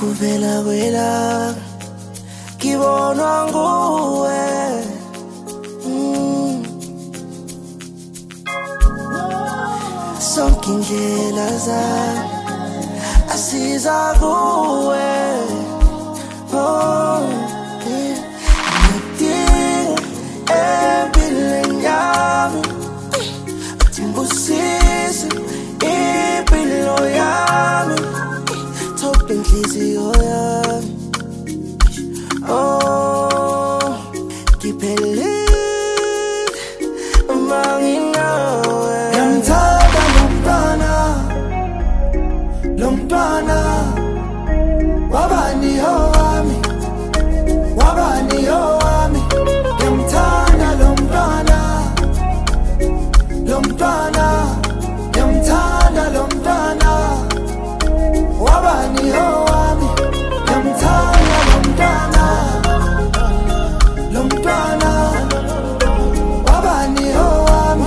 kuvela kwela ngibonwa nguwe sonke indlela zami asiza kuwe ngidinga empilweni yami uthi ngibusise impilo yami thoba inhliziyo yami ngiphelele uma nginawe ngiyamthanda lo mntwana wabani owami ngiyamthanda lo mntwana ngiyamthanda lo mntwana wabani owami ngiyamthanda lo mntwana wabani owami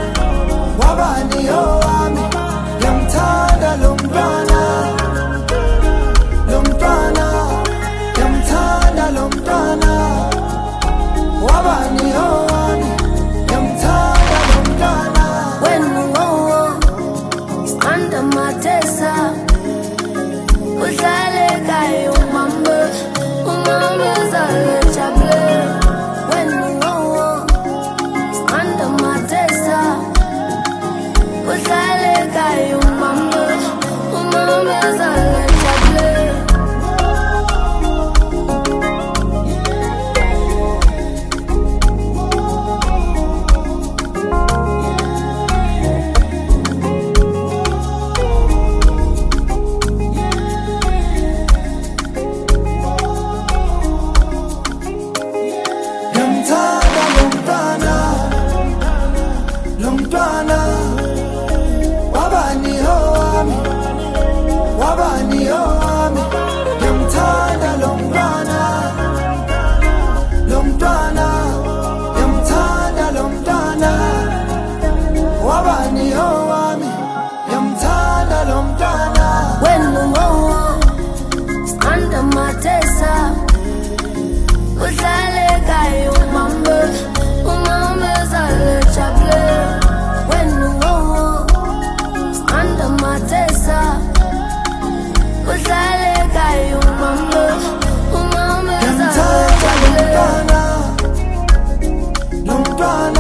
ngiyamthanda lo mntwana ngiyamthanda lo mntwana wabani owami ngiyamthanda lo mntwana when it's under my tesa uhlale kayo umama zalejable when it's under my tesa uhlale kayo umama zalejable wabani owami ngiyamthanda lo mntwana ngiyamthanda lo mntwana wabani owami ngiyamthanda lo mntwana when it's under my tesa uhlale kayo umama zalejable when it's under my tesa uhlale kayo umama ngiyamthanda lo mntwana